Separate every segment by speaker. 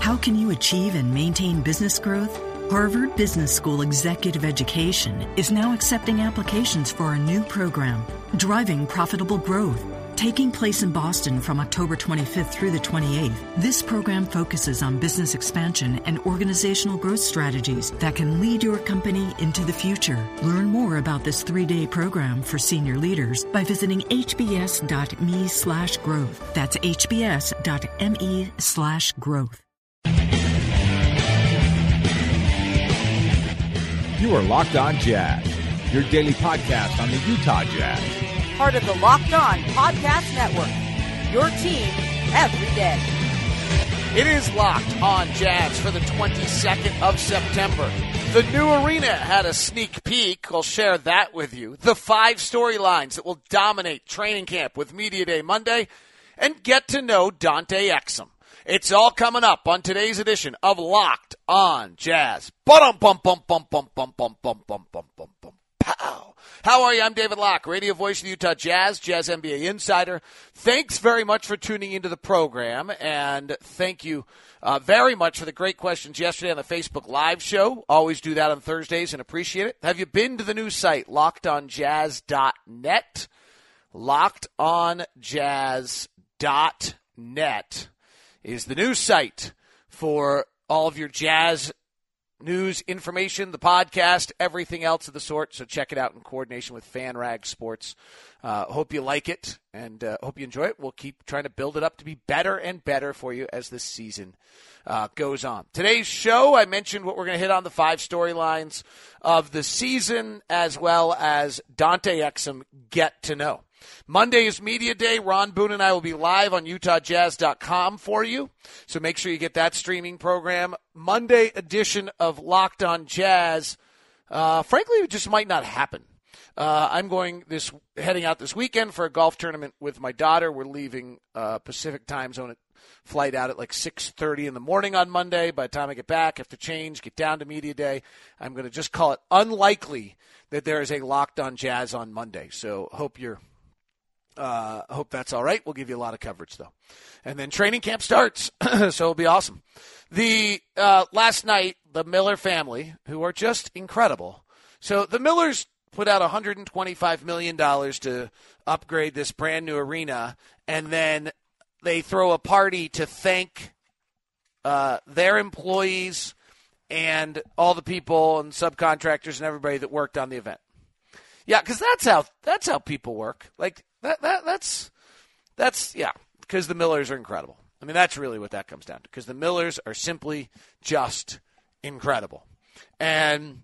Speaker 1: How can you achieve and maintain business growth? Harvard Business School Executive Education is now accepting applications for a new program, Driving Profitable Growth. Taking place in Boston from October 25th through the 28th, this program focuses on business expansion and organizational growth strategies that can lead your company into the future. Learn more about this 3-day program for senior leaders by visiting hbs.me/growth. That's hbs.me/growth.
Speaker 2: You are Locked On Jazz, your daily podcast on the Utah Jazz.
Speaker 3: Part of the Locked On Podcast Network, your team every day.
Speaker 4: It is Locked On Jazz for the 22nd of September. The new arena had a sneak peek. I'll share that with you. The 5 storylines that will dominate training camp with Media Day Monday, and get to know Dante Exum. It's all coming up on today's edition of Locked On Jazz. Pow. How are you? I'm David Locke, radio voice of the Utah Jazz, Jazz NBA insider. Thanks very much for tuning into the program, and thank you very much for the great questions yesterday on the Facebook Live show. Always do that on Thursdays and appreciate it. Have you been to the new site, LockedOnJazz.net? LockedOnJazz.net is the new site for all of your Jazz news, information, the podcast, everything else of the sort. So check it out in coordination with FanRag Sports. Hope you like it and hope you enjoy it. We'll keep trying to build it up to be better and better for you as this season goes on. Today's show, I mentioned what we're going to hit on, the 5 storylines of the season, as well as Dante Exum Get to Know. Monday is Media Day. Ron Boone and I will be live on UtahJazz.com for you, so make sure you get that streaming program. Monday edition of Locked On Jazz, frankly, it just might not happen. I'm heading out this weekend for a golf tournament with my daughter. We're leaving Pacific time zone flight out at like 6:30 in the morning on Monday. By the time I get back, I have to change, get down to Media Day. I'm going to just call it unlikely that there is a Locked On Jazz on Monday. So hope that's all right. We'll give you a lot of coverage, though. And then training camp starts, so it'll be awesome. Last night, the Miller family, who are just incredible. So the Millers put out $125 million to upgrade this brand new arena, and then they throw a party to thank their employees and all the people and subcontractors and everybody that worked on the event. Yeah, because that's how people work. Like that's because the Millers are incredible. I mean, that's really what that comes down to, because the Millers are simply just incredible. And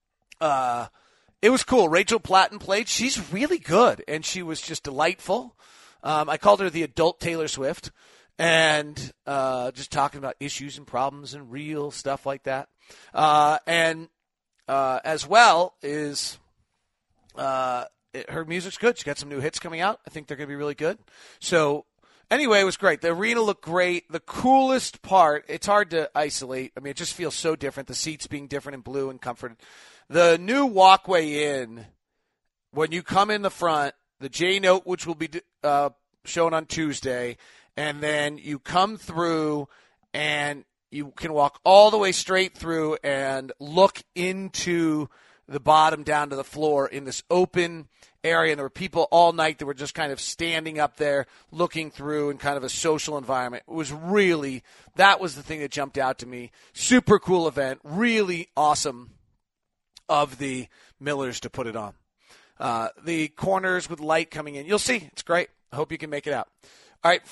Speaker 4: it was cool. Rachel Platten played. She's really good, and she was just delightful. I called her the adult Taylor Swift, and just talking about issues and problems and real stuff like that. And as well is her music's good. She got some new hits coming out. I think they're going to be really good. So anyway, it was great. The arena looked great. The coolest part, it's hard to isolate. I mean, it just feels so different. The seats being different and blue and comforted. The new walkway in, when you come in the front, the J-Note, which will be shown on Tuesday, and then you come through and you can walk all the way straight through and look into the bottom down to the floor in this open area. And there were people all night that were just kind of standing up there looking through in kind of a social environment. It was really, that was the thing that jumped out to me. Super cool event. Really awesome of the Millers to put it on. The corners with light coming in. You'll see. It's great. I hope you can make it out. All right.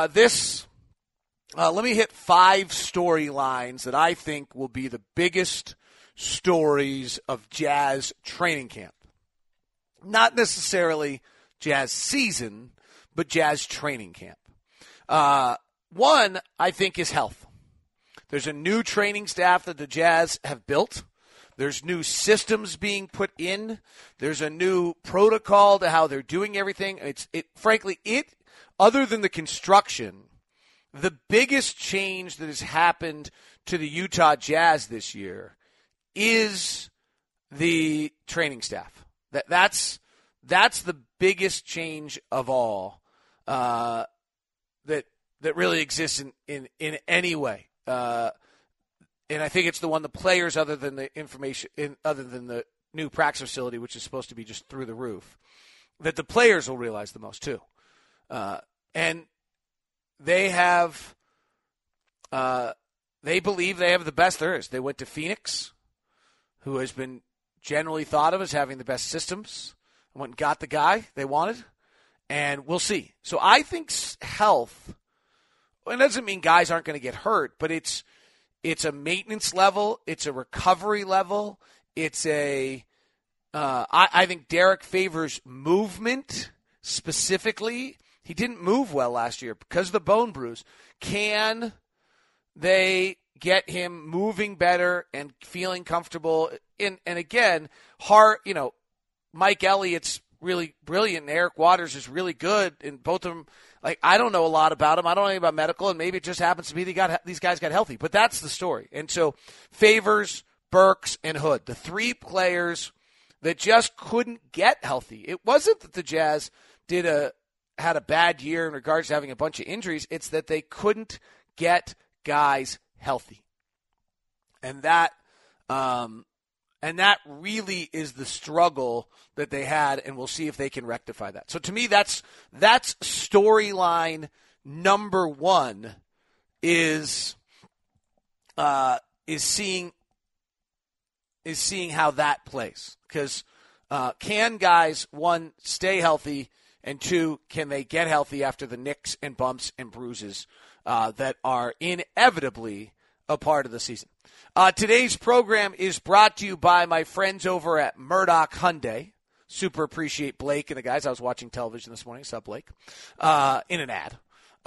Speaker 4: Let me hit 5 storylines that I think will be the biggest stories of Jazz training camp. Not necessarily Jazz season, but Jazz training camp. One, I think, is health. There's a new training staff that the Jazz have built. There's new systems being put in. There's a new protocol to how they're doing everything. Frankly, other than the construction, the biggest change that has happened to the Utah Jazz this year is the training staff. That's the biggest change of all that really exists in any way. and I think it's the one the players, other than the new practice facility, which is supposed to be just through the roof, that the players will realize the most too. And they have, they believe they have the best there is. They went to Phoenix, who has been generally thought of as having the best systems, and went and got the guy they wanted, and we'll see. So I think health, it doesn't mean guys aren't going to get hurt, but it's a maintenance level, it's a recovery level, it's I think Derek Favors movement specifically. He didn't move well last year because of the bone bruise. Can they get him moving better and feeling comfortable? And again, Mike Elliott's really brilliant and Eric Waters is really good, and both of them, I don't know a lot about them. I don't know anything about medical, and maybe it just happens to be these guys got healthy. But that's the story. And so Favors, Burks, and Hood, the three players that just couldn't get healthy. It wasn't that the Jazz had a bad year in regards to having a bunch of injuries. It's that they couldn't get guys healthy. And that really is the struggle that they had, and we'll see if they can rectify that. So to me, that's storyline number one is seeing how that plays. Because can guys, one, stay healthy, and two, can they get healthy after the nicks and bumps and bruises that are inevitably a part of the season? Today's program is brought to you by my friends over at Murdoch Hyundai. Super appreciate Blake and the guys. I was watching television this morning. Saw Blake in an ad.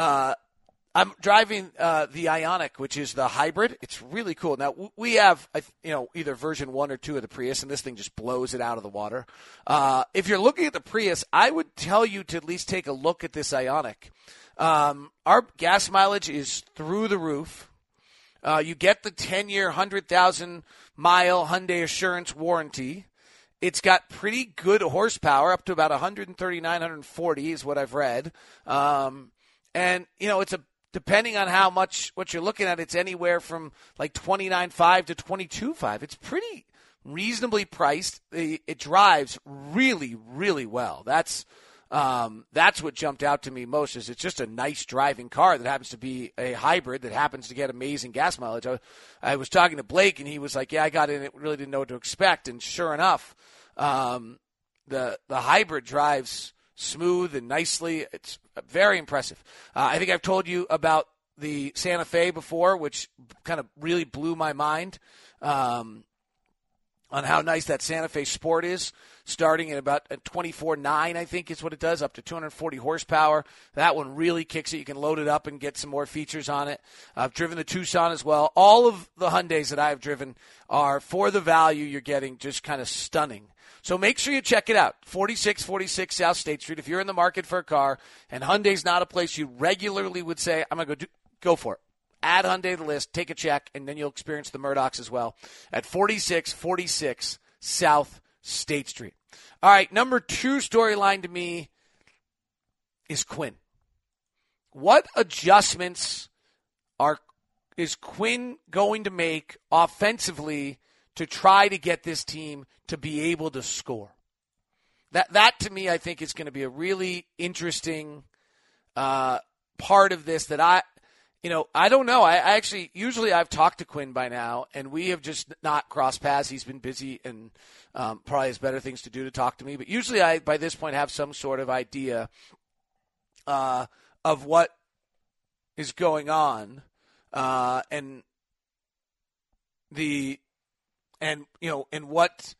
Speaker 4: I'm driving the Ioniq, which is the hybrid. It's really cool. Now, we have either version 1 or 2 of the Prius, and this thing just blows it out of the water. If you're looking at the Prius, I would tell you to at least take a look at this Ioniq. Our gas mileage is through the roof. You get the 10-year, 100,000-mile Hyundai Assurance warranty. It's got pretty good horsepower, up to about 139, 140 is what I've read. And, it's depending on what you're looking at, it's anywhere from like $29,500 to $22,500. It's pretty reasonably priced. It drives really, really well. That's what jumped out to me most. Is it's just a nice driving car that happens to be a hybrid that happens to get amazing gas mileage. I was talking to Blake, and he was like, "Yeah, I got in it, really didn't know what to expect." And sure enough, the hybrid drives smooth and nicely. It's very impressive. I think I've told you about the Santa Fe before, which kind of really blew my mind on how nice that Santa Fe Sport is, starting at about 24.9, I think is what it does, up to 240 horsepower. That one really kicks it. You can load it up and get some more features on it. I've driven the Tucson as well. All of the Hyundais that I've driven are, for the value you're getting, just kind of stunning. So make sure you check it out. 4646 South State Street. If you're in the market for a car and Hyundai's not a place you regularly would say, I'm going to go for it. Add Hyundai to the list, take a check, and then you'll experience the Murdochs as well at 4646 South State Street. All right, number 2 storyline to me is Quinn. What adjustments is Quinn going to make offensively to try to get this team to be able to score? That to me, I think, is going to be a really interesting part of this that I don't know. Usually I've talked to Quinn by now, and we have just not crossed paths. He's been busy and probably has better things to do to talk to me. But usually I, by this point, have some sort of idea of what is going on and what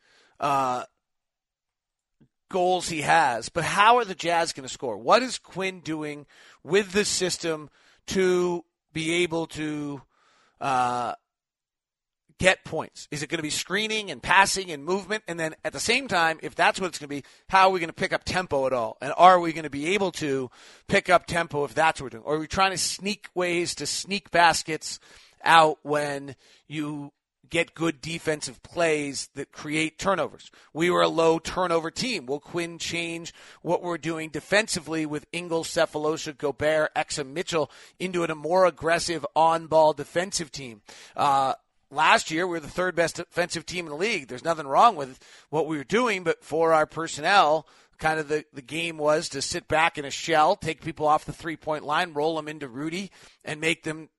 Speaker 4: goals he has. But how are the Jazz going to score? What is Quinn doing with the system to be able to get points? Is it going to be screening and passing and movement? And then at the same time, if that's what it's going to be, how are we going to pick up tempo at all? And are we going to be able to pick up tempo if that's what we're doing? Or are we trying to sneak ways to sneak baskets out when you get good defensive plays that create turnovers. We were a low turnover team. Will Quinn change what we're doing defensively with Ingles, Cephalosha, Gobert, Exum, Mitchell into a more aggressive on-ball defensive team? Last year, we were the third best defensive team in the league. There's nothing wrong with what we were doing, but for our personnel, kind of the game was to sit back in a shell, take people off the three-point line, roll them into Rudy, and make them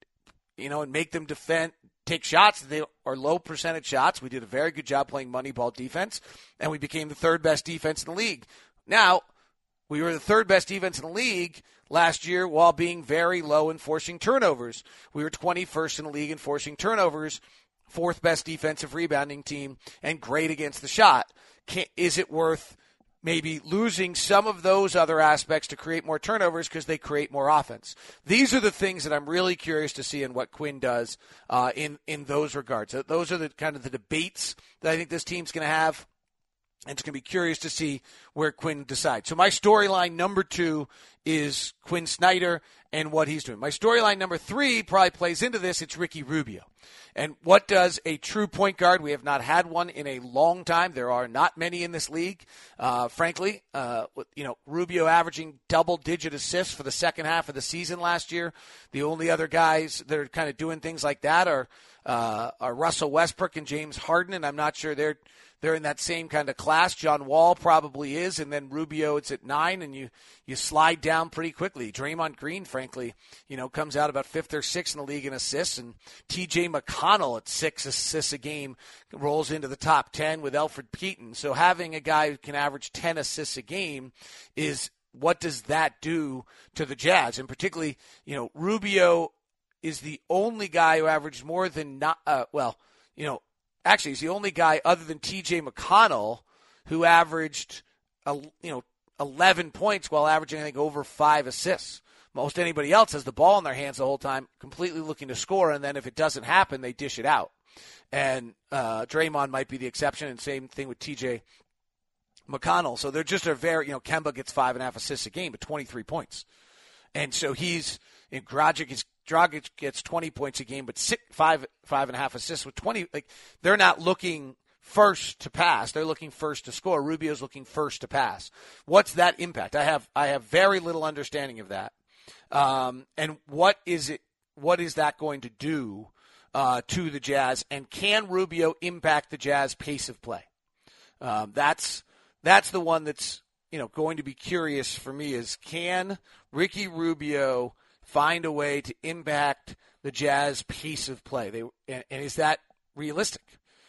Speaker 4: defend, take shots. They are low percentage shots. We did a very good job playing money ball defense, and we became the third best defense in the league. Now, we were the third best defense in the league last year while being very low in forcing turnovers. We were 21st in the league in forcing turnovers, fourth best defensive rebounding team, and great against the shot. Is it worth maybe losing some of those other aspects to create more turnovers because they create more offense? These are the things that I'm really curious to see in what Quinn does in those regards. Those are the kind of the debates that I think this team's going to have, and it's going to be curious to see where Quinn decides. So my storyline number 2 is Quinn Snyder and what he's doing. My storyline number 3 probably plays into this. It's Ricky Rubio. And what does a true point guard? We have not had one in a long time. There are not many in this league, frankly. Rubio averaging double-digit assists for the second half of the season last year. The only other guys that are kind of doing things like that are Russell Westbrook and James Harden, and I'm not sure they're in that same kind of class. John Wall probably is, and then Rubio, it's at 9, and you slide down pretty quickly. Draymond Green, frankly, comes out about 5th or 6th in the league in assists, and T.J. McConnell at 6 assists a game rolls into the top 10 with Elfrid Payton. So having a guy who can average 10 assists a game is, what does that do to the Jazz? And particularly, Rubio is the only guy who averaged more than actually, he's the only guy other than T.J. McConnell who averaged 11 points while averaging, I think, over 5 assists. Most anybody else has the ball in their hands the whole time, completely looking to score, and then if it doesn't happen, they dish it out. And Draymond might be the exception, and same thing with T.J. McConnell. So they're just a very, Kemba gets 5.5 assists a game, but 23 points. And so Dragic gets 20 points a game, but 5.5 assists with 20. They're not looking first to pass; they're looking first to score. Rubio's looking first to pass. What's that impact? I have very little understanding of that. And what is it? What is that going to do to the Jazz? And can Rubio impact the Jazz pace of play? That's the one that's going to be curious for me. Is can Ricky Rubio find a way to impact the Jazz pace of play? And is that realistic?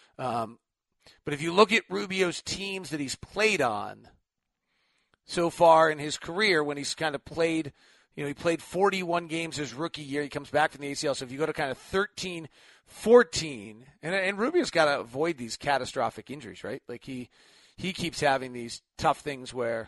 Speaker 4: But if you look at Rubio's teams that he's played on so far in his career, when he's kind of played, he played 41 games his rookie year. He comes back from the ACL. So if you go to kind of 13, 14, and Rubio's got to avoid these catastrophic injuries, right? Like he keeps having these tough things where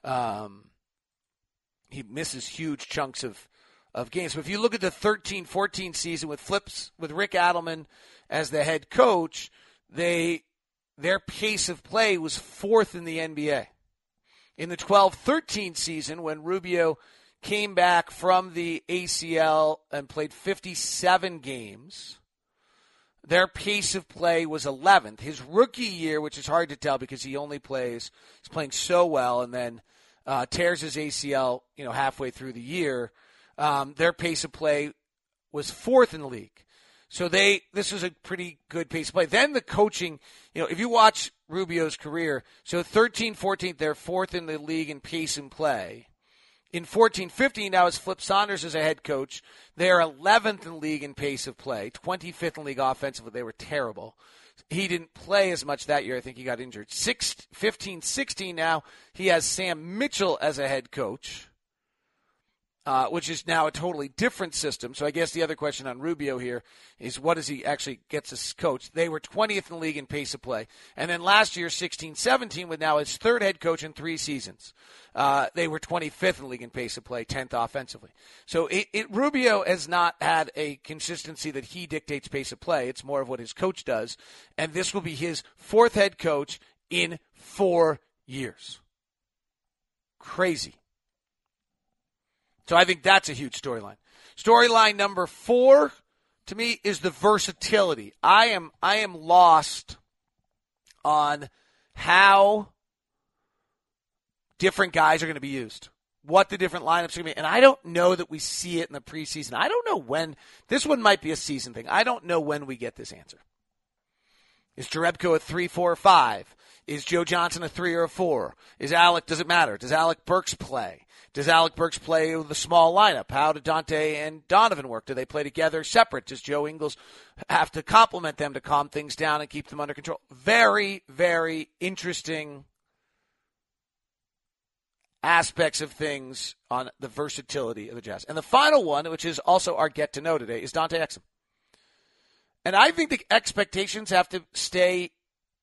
Speaker 4: he misses huge chunks of games. But if you look at the 13-14 season with Rick Adelman as the head coach, their pace of play was 4th in the NBA. In the 12-13 season, when Rubio came back from the ACL and played 57 games, their pace of play was 11th. His rookie year, which is hard to tell because he's playing so well, and then tears his ACL, halfway through the year. Their pace of play was 4th in the league. So this was a pretty good pace of play. Then the coaching, if you watch Rubio's career, so 13-14, they're 4th in the league in pace and play. In 14-15, now as Flip Saunders as a head coach, they're 11th in the league in pace of play, 25th in the league offensively. They were terrible. He didn't play as much that year. I think he got injured. 15-16 now, he has Sam Mitchell as a head coach, which is now a totally different system. So I guess the other question on Rubio here is, what does he actually get as coach? They were 20th in the league in pace of play. And then last year, 16-17, with now his 3rd head coach in 3 seasons. They were 25th in the league in pace of play, 10th offensively. So Rubio has not had a consistency that he dictates pace of play. It's more of what his coach does. And this will be his 4th head coach in 4 years. Crazy. So I think that's a huge storyline. Storyline number 4, to me is the versatility. I am lost on how different guys are going to be used, what the different lineups are going to be. And I don't know that we see it in the preseason. I don't know when. This one might be a season thing. I don't know when we get this answer. Is Jerebko a 3, 4, or 5? Is Joe Johnson a 3 or a 4? Does it matter? Does Alec Burks play? Does Alec Burks play with a small lineup? How do Dante and Donovan work? Do they play together separate? Does Joe Ingles have to complement them to calm things down and keep them under control? Very, very interesting aspects of things on the versatility of the Jazz. And the final one, which is also our get-to-know today, is Dante Exum. And I think the expectations have to stay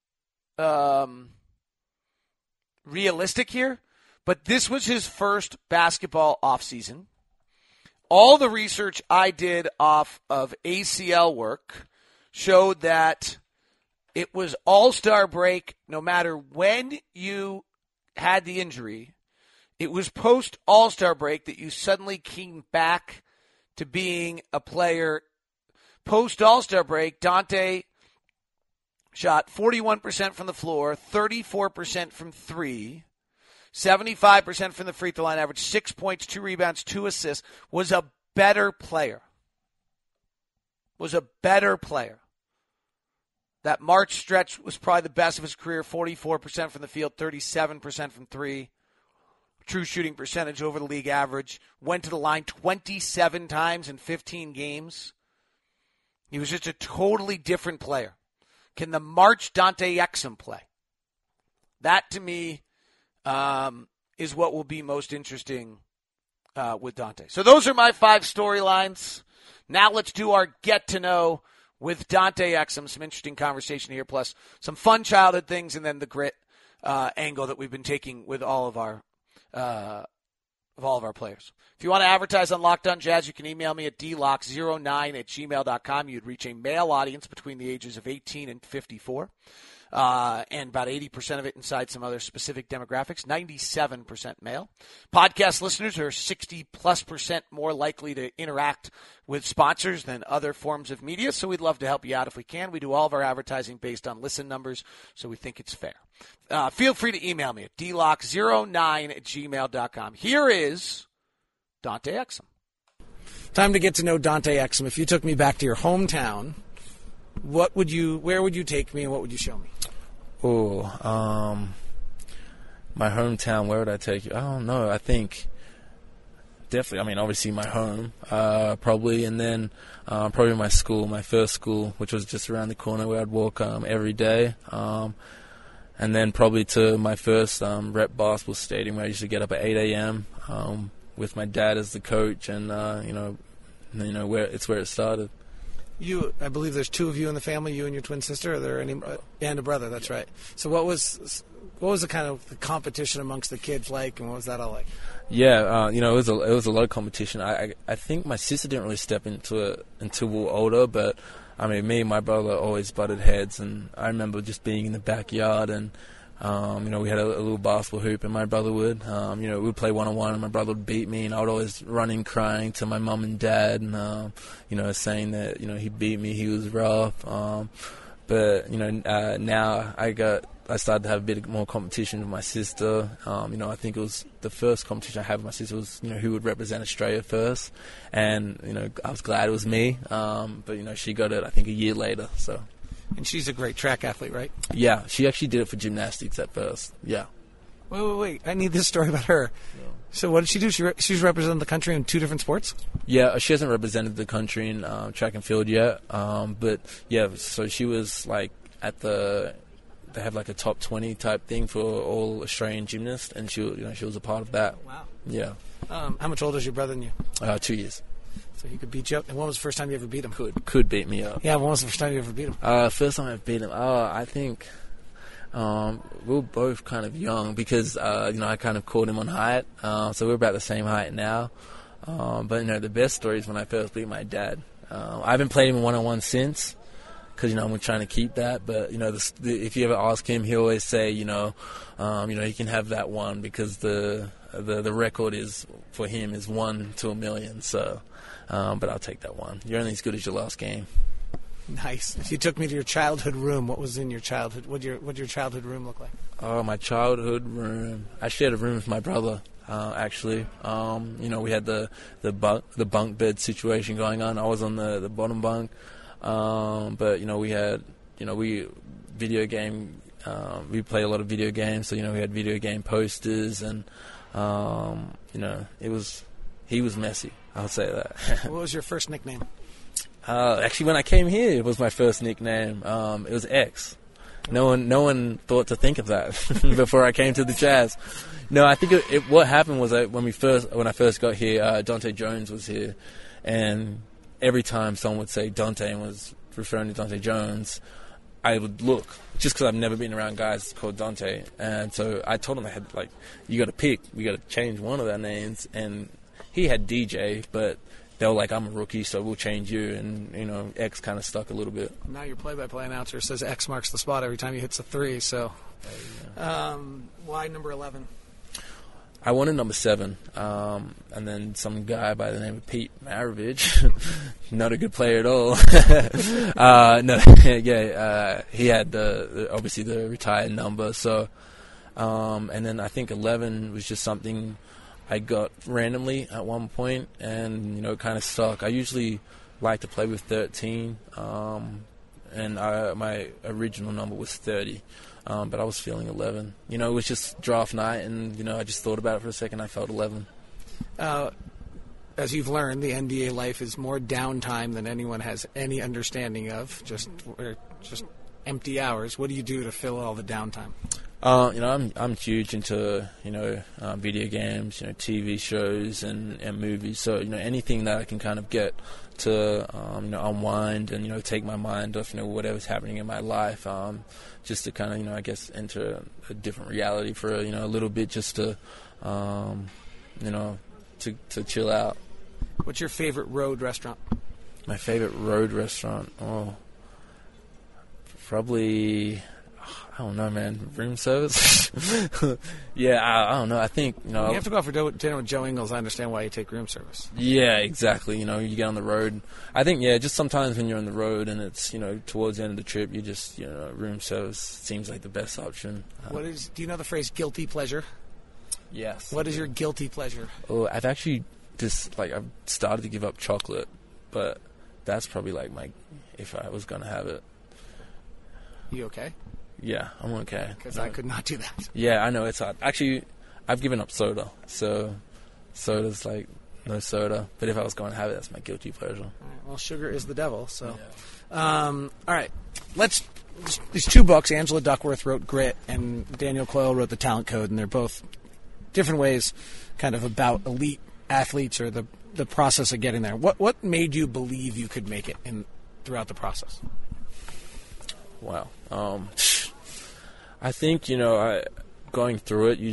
Speaker 4: realistic here. But this was his first basketball offseason. All the research I did off of ACL work showed that it was all-star break no matter when you had the injury. It was post-all-star break that you suddenly came back to being a player. Post-all-star break, Dante shot 41% from the floor, 34% from 3. 75% from the free throw line, average 6 points, 2 rebounds, 2 assists, was a better player. That March stretch was probably the best of his career, 44% from the field, 37% from 3. True shooting percentage over the league average. Went to the line 27 times in 15 games. He was just a totally different player. Can the March Dante Exum play? That, to me, is what will be most interesting with Dante. So those are my 5 storylines. Now let's do our get-to-know with Dante Exum. Some interesting conversation here, plus some fun childhood things, and then the grit angle that we've been taking with all of our players. If you want to advertise on Locked On Jazz, you can email me at dlock09@gmail.com. You'd reach a male audience between the ages of 18 and 54. And about 80% of it inside some other specific demographics, 97% male. Podcast listeners are 60+% more likely to interact with sponsors than other forms of media, so we'd love to help you out if we can. We do all of our advertising based on listen numbers, so we think it's fair. Feel free to email me at dlock09@gmail.com. Here is Dante Exum. Time to get to know Dante Exum. If you took me back to your hometown, where would you take me and what would you show me?
Speaker 5: My hometown, where would I take you? I don't know. I think definitely, obviously my home, probably, and then probably my school, my first school, which was just around the corner where I'd walk every day. And then probably to my first rep basketball stadium where I used to get up at 8 a.m. With my dad as the coach, and where it started.
Speaker 4: I believe there's 2 of you in the family, you and your twin sister. Are there any, and a brother? That's right. So what was the kind of the competition amongst the kids like, and what was that all like?
Speaker 5: Yeah, it was a lot of competition. I think my sister didn't really step into it until we were older, but me and my brother always butted heads, and I remember just being in the backyard and. We had a little basketball hoop, and my brother would, we'd play one-on-one, and my brother would beat me, and I would always run in crying to my mum and dad, and, saying that, he beat me, he was rough. But now I started to have a bit more competition with my sister. I think it was the first competition I had with my sister was, who would represent Australia first. And, I was glad it was me. But, she got it, I think, a year later, so...
Speaker 4: And she's a great track athlete, right?
Speaker 5: Yeah, she actually did it for gymnastics at first. Yeah.
Speaker 4: Wait. I need this story about her. Yeah. So what did she do? She's represented the country in 2 different sports?
Speaker 5: Yeah, she hasn't represented the country in track and field yet. But, yeah, so she was, like, they have, like, a top 20 type thing for all Australian gymnasts, and she was a part of that.
Speaker 4: Wow.
Speaker 5: Yeah.
Speaker 4: How much older is your brother than you?
Speaker 5: 2 years.
Speaker 4: So he could beat you up. And when was the first time you ever beat him?
Speaker 5: Could beat me up.
Speaker 4: Yeah, when was the first time you ever beat him?
Speaker 5: First time I beat him, I think we were both kind of young because, I kind of caught him on height. So we're about the same height now. But, the best story is when I first beat my dad. I haven't played him one-on-one since because, I'm trying to keep that. But, if you ever ask him, he'll always say, he can have that one because the the record is for him is 1 to 1 million. So, but I'll take that one. You're only as good as your last game.
Speaker 6: Nice. If you took me to your childhood room, what was in your childhood? What did your childhood room look like?
Speaker 5: Oh, my childhood room. I shared a room with my brother. Actually, we had the bunk bed situation going on. I was on the bottom bunk, but we had video game. We play a lot of video games, so we had video game posters, and he was messy. I'll say that.
Speaker 6: What was your first nickname?
Speaker 5: Actually, when I came here, it was my first nickname. It was X. No one thought to think of that before I came to the Jazz. No, I think what happened was that when I first got here, Dante Jones was here, and every time someone would say Dante and was referring to Dante Jones, I would look, just because I've never been around guys called Dante, and so I told him I had you got to pick, we got to change one of our names, and he had DJ, but they were like, I'm a rookie, so we'll change you, and X kind of stuck a little bit.
Speaker 6: Now your play-by-play announcer says X marks the spot every time he hits a three. So, why number 11?
Speaker 5: I wanted number 7, and then some guy by the name of Pete Maravich, not a good player at all. He had obviously the retired number. So, and then I think 11 was just something I got randomly at one point, and it kind of stuck. I usually like to play with 13, and my original number was 30. But I was feeling 11. It was just draft night, and, I just thought about it for a second. I felt 11.
Speaker 6: As you've learned, the NBA life is more downtime than anyone has any understanding of, just empty hours. What do you do to fill all the downtime?
Speaker 5: I'm huge into, video games, TV shows and movies. So, anything that I can kind of get to, unwind and, take my mind off, whatever's happening in my life, just to kind of, I guess, enter a different reality for, a little bit, just to, to chill out.
Speaker 6: What's your favorite road restaurant?
Speaker 5: My favorite road restaurant? Oh, probably, I don't know, man. Room service? Yeah, I don't know. I think,
Speaker 6: you have to go out for dinner with Joe Ingles. I understand why you take room service.
Speaker 5: Yeah, exactly. You get on the road. I think, just sometimes when you're on the road and it's, towards the end of the trip, you just, room service seems like the best option.
Speaker 6: Do you know the phrase guilty pleasure?
Speaker 5: Yes.
Speaker 6: What is your guilty pleasure?
Speaker 5: Oh, I've actually I've started to give up chocolate, but that's probably if I was going to have it.
Speaker 6: You okay?
Speaker 5: Yeah, I'm okay.
Speaker 6: Because I could not do that.
Speaker 5: Yeah, I know, it's hard. Actually, I've given up soda. So, soda's no soda. But if I was going to have it, that's my guilty pleasure.
Speaker 6: All right, well, sugar is the devil, so. Yeah. All right. These two books, Angela Duckworth wrote Grit, and Daniel Coyle wrote The Talent Code, and they're both different ways kind of about elite athletes or the process of getting there. What made you believe you could make it throughout the process?
Speaker 5: Wow. I think, going through it,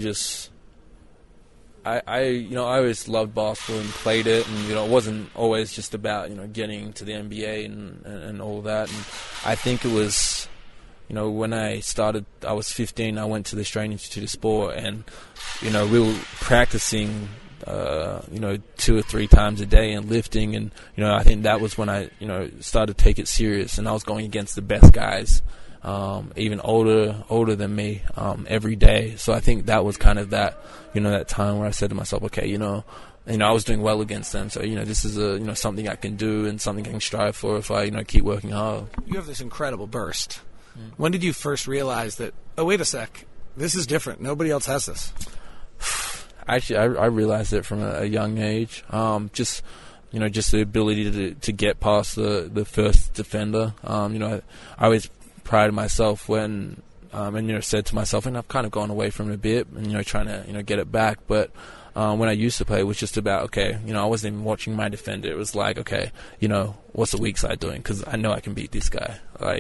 Speaker 5: I always loved basketball and played it, and, it wasn't always just about, getting to the NBA and all that. And I think it was, when I started, I was 15, I went to the Australian Institute of Sport, and, we were practicing, 2 or 3 times a day and lifting, and, I think that was when I, started to take it serious, and I was going against the best guys, even older than me, every day. So I think that was kind of that, that time where I said to myself, okay, I was doing well against them. So, this is something I can do and something I can strive for if I, keep working hard.
Speaker 6: You have this incredible burst. When did you first realize that, oh, wait a sec, this is different. Nobody else has this?
Speaker 5: Actually, I realized it from a young age. Just the ability to get past the first defender. I always prided myself when, and said to myself, and I've kind of gone away from it a bit, and trying to get it back. But when I used to play, it was just about, okay, I wasn't even watching my defender. It was like, okay, what's the weak side doing? Because I know I can beat this guy.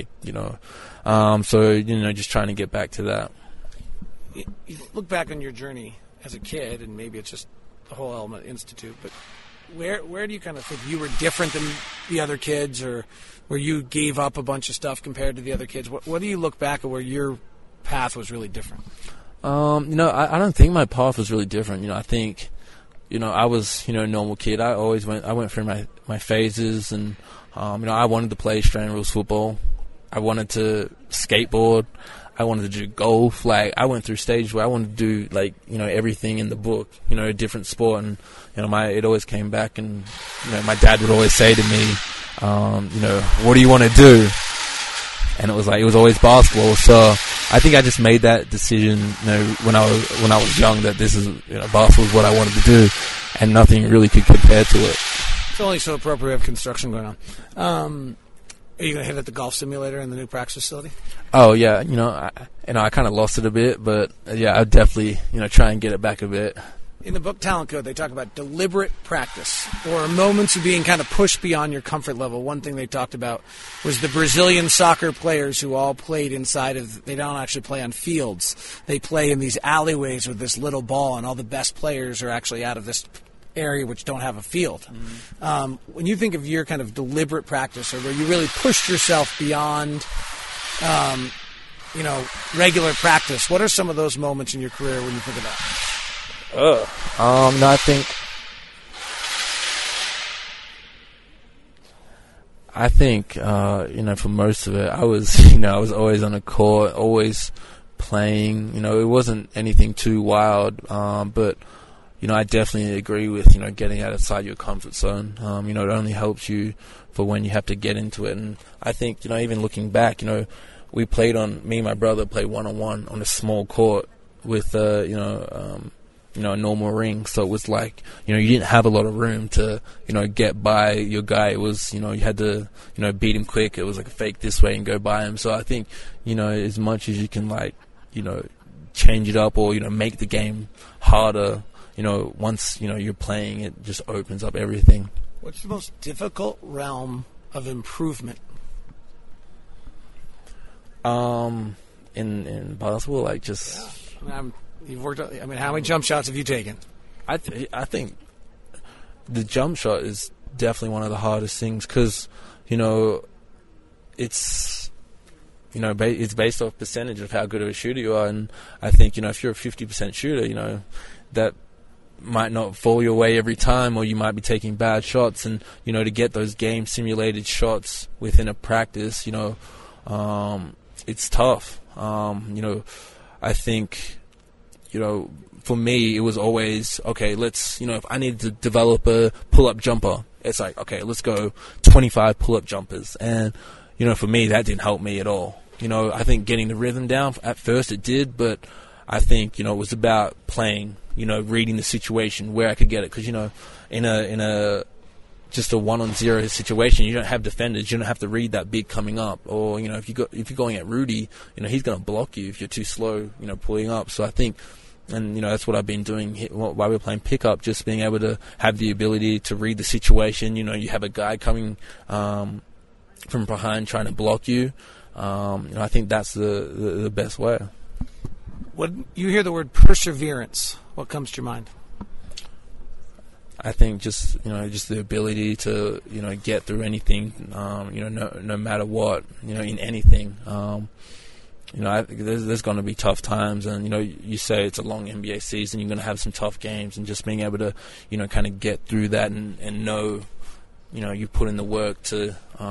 Speaker 5: So just trying to get back to that.
Speaker 6: You look back on your journey as a kid, and maybe it's just the whole Element Institute, but where do you kind of think you were different than the other kids, or where you gave up a bunch of stuff compared to the other kids? What do you look back at where your path was really different?
Speaker 5: I don't think my path was really different. I think, I was, a normal kid. I went through my phases, and, I wanted to play Australian rules football. I wanted to skateboard. I wanted to do golf. Like, I went through stages where I wanted to do, everything in the book, a different sport. And, it always came back, and, my dad would always say to me, what do you want to do? And it was always basketball. So I think I just made that decision, when I was young, that this is, basketball is what I wanted to do, and nothing really could compare to it.
Speaker 6: It's only so appropriate to have construction going on. Are you going to hit at the golf simulator in the new practice facility?
Speaker 5: Oh yeah, I kind of lost it a bit, but yeah, I'd definitely, try and get it back a bit.
Speaker 6: In the book Talent Code, they talk about deliberate practice, or moments of being kind of pushed beyond your comfort level. One thing they talked about was the Brazilian soccer players who all played inside of, they don't actually play on fields. They play in these alleyways with this little ball, and all the best players are actually out of this area which don't have a field. When you think of your kind of deliberate practice, or where you really pushed yourself beyond, regular practice, what are some of those moments in your career when you think of that?
Speaker 5: I think, for most of it, I was always on the court, always playing. It wasn't anything too wild, but I definitely agree with, getting outside your comfort zone. It only helps you for when you have to get into it. And I think, even looking back, me and my brother played one-on-one on a small court with, a normal ring. So it was like, you didn't have a lot of room to, get by your guy. It was, you had to, beat him quick. It was like a fake this way and go by him. So I think, as much as you can, change it up or, make the game harder, once, you're playing, it just opens up everything.
Speaker 6: What's the most difficult realm of improvement?
Speaker 5: In basketball,
Speaker 6: You've worked. How many jump shots have you taken?
Speaker 5: I think the jump shot is definitely one of the hardest things because, it's it's based off percentage of how good of a shooter you are, and I think if you're a 50% shooter, that might not fall your way every time, or you might be taking bad shots, and to get those game simulated shots within a practice, it's tough. I think, for me, it was always, okay, let's, if I needed to develop a pull-up jumper, it's like, okay, let's go 25 pull-up jumpers. And, for me, that didn't help me at all. I think getting the rhythm down, at first it did, but I think, it was about playing, reading the situation, where I could get it. Because, in a just a 1-on-0 situation, you don't have defenders. You don't have to read that big coming up. Or, if you're going at Rudy, he's going to block you if you're too slow, pulling up. So I think, and, that's what I've been doing while we're playing pickup, just being able to have the ability to read the situation. You have a guy coming from behind trying to block you. I think that's the best way.
Speaker 6: When you hear the word perseverance, what comes to your mind?
Speaker 5: I think just the ability to get through anything, no matter what, in anything. There's going to be tough times, and you say it's a long NBA season, you're going to have some tough games, and just being able to kind of get through that and know you put in the work to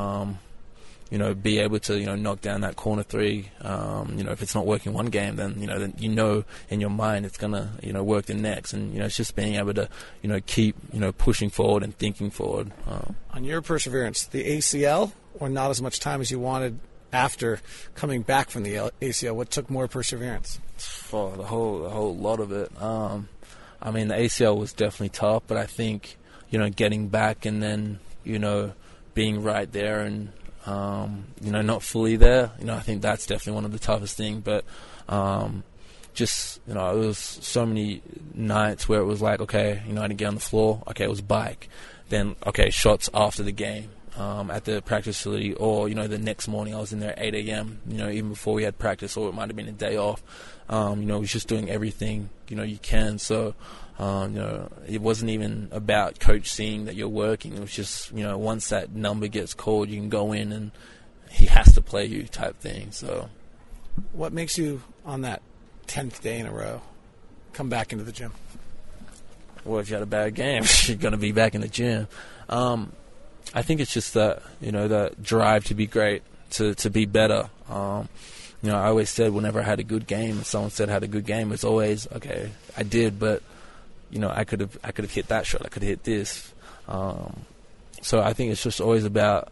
Speaker 5: be able to knock down that corner three. If it's not working one game, then in your mind it's gonna work the next, and it's just being able to keep pushing forward and thinking forward.
Speaker 6: On your perseverance, the ACL, or not as much time as you wanted after coming back from the ACL, what took more perseverance?
Speaker 5: Oh, the whole lot of it. The ACL was definitely tough, but I think getting back and then being right there and not fully there. I think that's definitely one of the toughest things. But it was so many nights where it was like, okay, I didn't get on the floor. Okay, it was bike. Then, okay, shots after the game at the practice facility. Or, the next morning I was in there at 8 a.m., even before we had practice, or it might have been a day off. It was just doing everything, you can. So, it wasn't even about coach seeing that you're working. It was just, once that number gets called, you can go in and he has to play you type thing. So,
Speaker 6: what makes you on that 10th day in a row, come back into the gym?
Speaker 5: Well, if you had a bad game, you're going to be back in the gym. I think it's just that, that drive to be great, to be better. I always said whenever I had a good game, if someone said I had a good game, it's always, okay, I did, but, I could have hit that shot. I could have hit this. So I think it's just always about,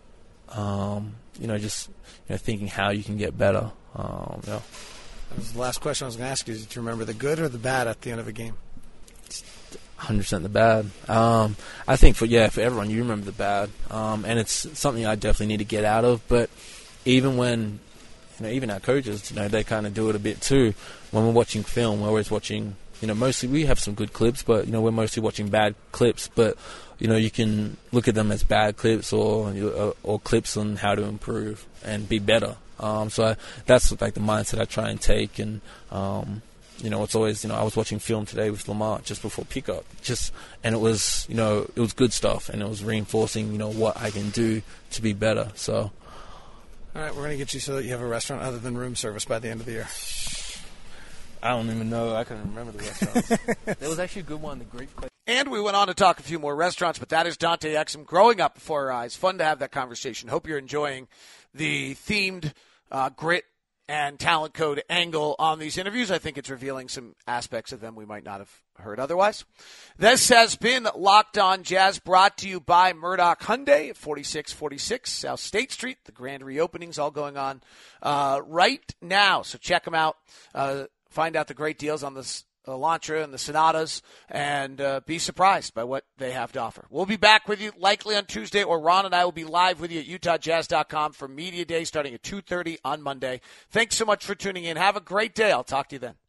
Speaker 5: thinking how you can get better.
Speaker 6: That was the last question I was going to ask you. Did you remember the good or the bad at the end of a game?
Speaker 5: 100% the bad. I think for everyone, you remember the bad. And it's something I definitely need to get out of. But even when, even our coaches, they kind of do it a bit too. When we're watching film, we're always watching, mostly we have some good clips, but, we're mostly watching bad clips. But, you can look at them as bad clips or clips on how to improve and be better. So that's like the mindset I try and take. And, it's always, I was watching film today with Lamar just before pickup, and it was, it was good stuff, and it was reinforcing, what I can do to be better. So,
Speaker 6: all right, we're going to get you so that you have a restaurant other than room service by the end of the year.
Speaker 5: I don't even know. I can't remember the restaurants. There was actually a good one, the Greek place.
Speaker 4: And we went on to talk a few more restaurants, but that is Dante Exum growing up before our eyes. Fun to have that conversation. Hope you're enjoying the themed grit and talent code angle on these interviews. I think it's revealing some aspects of them we might not have heard otherwise. This has been Locked On Jazz, brought to you by Murdoch Hyundai at 4646 South State Street. The grand reopening's all going on right now, so check them out. Find out the great deals on the Elantra and the Sonatas, and be surprised by what they have to offer. We'll be back with you likely on Tuesday, or Ron and I will be live with you at UtahJazz.com for Media Day starting at 2:30 on Monday. Thanks so much for tuning in. Have a great day. I'll talk to you then.